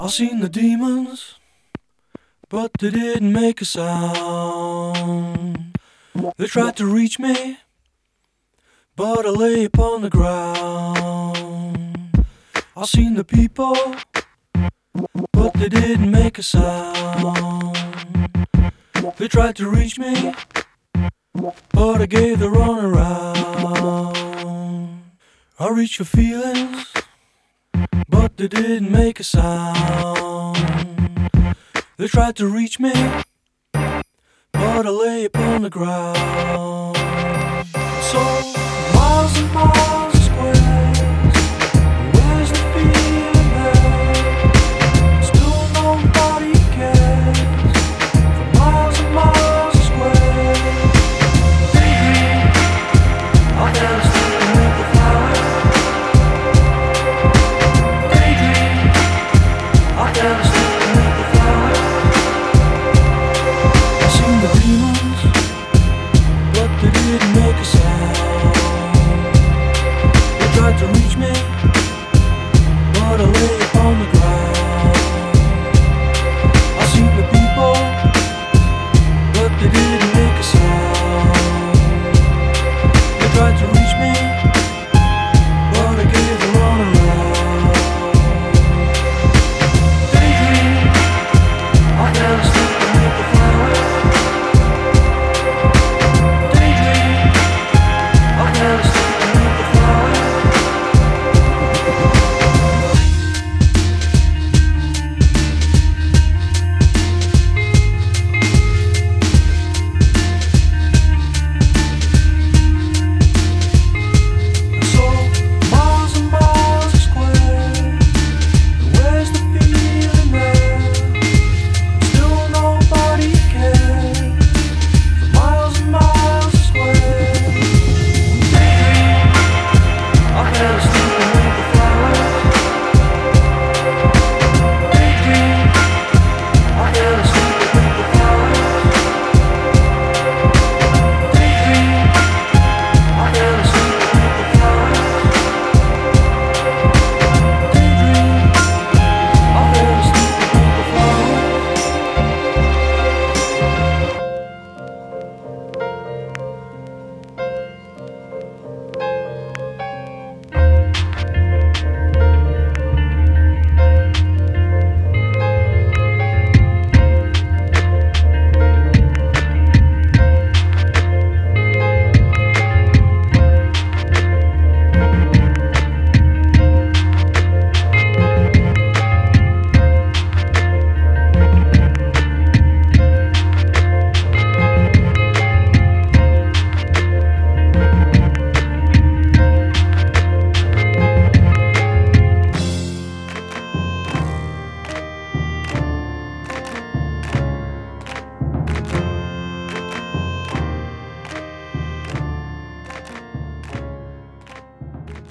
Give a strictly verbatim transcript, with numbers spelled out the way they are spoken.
I seen the demons, but they didn't make a sound. They tried to reach me, but I lay upon the ground. I seen the people, but they didn't make a sound. They tried to reach me, but I gave the run around. I reached for feelings, but they didn't make a sound. They tried to reach me, but I lay upon the ground. So